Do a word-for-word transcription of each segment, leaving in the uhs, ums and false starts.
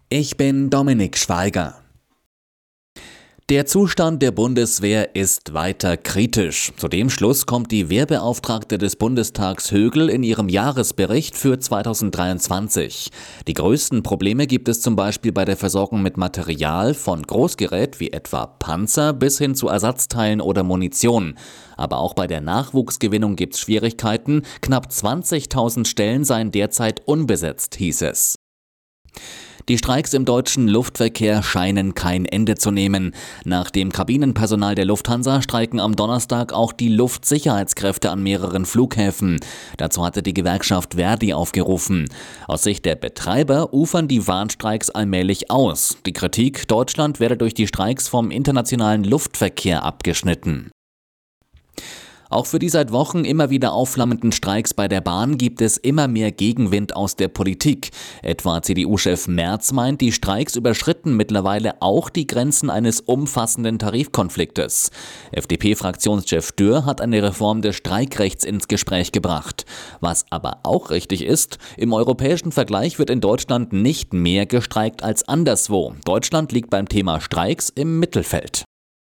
Ich bin Dominik Schweiger. Der Zustand der Bundeswehr ist weiter kritisch. Zu dem Schluss kommt die Wehrbeauftragte des Bundestags Högel in ihrem Jahresbericht für zweitausenddreiundzwanzig. Die größten Probleme gibt es zum Beispiel bei der Versorgung mit Material, von Großgerät wie etwa Panzer bis hin zu Ersatzteilen oder Munition. Aber auch bei der Nachwuchsgewinnung gibt es Schwierigkeiten. Knapp zwanzigtausend Stellen seien derzeit unbesetzt, hieß es. Die Streiks im deutschen Luftverkehr scheinen kein Ende zu nehmen. Nach dem Kabinenpersonal der Lufthansa streiken am Donnerstag auch die Luftsicherheitskräfte an mehreren Flughäfen. Dazu hatte die Gewerkschaft Verdi aufgerufen. Aus Sicht der Betreiber ufern die Warnstreiks allmählich aus. Die Kritik, Deutschland werde durch die Streiks vom internationalen Luftverkehr abgeschnitten. Auch für die seit Wochen immer wieder aufflammenden Streiks bei der Bahn gibt es immer mehr Gegenwind aus der Politik. Etwa C D U-Chef Merz meint, die Streiks überschritten mittlerweile auch die Grenzen eines umfassenden Tarifkonfliktes. F D P-Fraktionschef Dürr hat eine Reform des Streikrechts ins Gespräch gebracht. Was aber auch richtig ist, im europäischen Vergleich wird in Deutschland nicht mehr gestreikt als anderswo. Deutschland liegt beim Thema Streiks im Mittelfeld.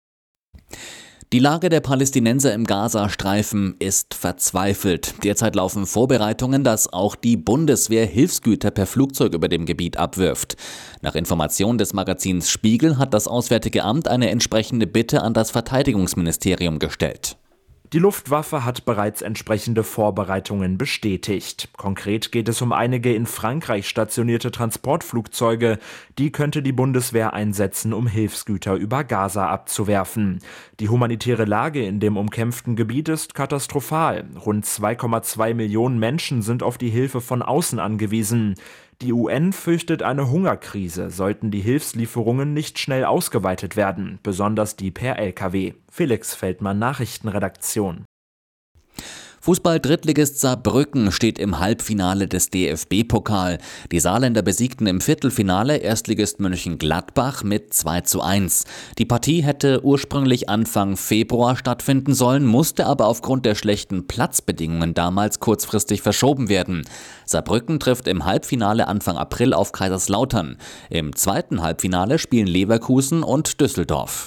Die Lage der Palästinenser im Gazastreifen ist verzweifelt. Derzeit laufen Vorbereitungen, dass auch die Bundeswehr Hilfsgüter per Flugzeug über dem Gebiet abwirft. Nach Informationen des Magazins Spiegel hat das Auswärtige Amt eine entsprechende Bitte an das Verteidigungsministerium gestellt. Die Luftwaffe hat bereits entsprechende Vorbereitungen bestätigt. Konkret geht es um einige in Frankreich stationierte Transportflugzeuge. Die könnte die Bundeswehr einsetzen, um Hilfsgüter über Gaza abzuwerfen. Die humanitäre Lage in dem umkämpften Gebiet ist katastrophal. Rund zwei Komma zwei Millionen Menschen sind auf die Hilfe von außen angewiesen. Die U N fürchtet eine Hungerkrise, sollten die Hilfslieferungen nicht schnell ausgeweitet werden, besonders die per L K W. Felix Feldmann, Nachrichtenredaktion. Fußball-Drittligist Saarbrücken steht im Halbfinale des D F B-Pokal. Die Saarländer besiegten im Viertelfinale Erstligist Mönchengladbach mit zwei zu eins. Die Partie hätte ursprünglich Anfang Februar stattfinden sollen, musste aber aufgrund der schlechten Platzbedingungen damals kurzfristig verschoben werden. Saarbrücken trifft im Halbfinale Anfang April auf Kaiserslautern. Im zweiten Halbfinale spielen Leverkusen und Düsseldorf.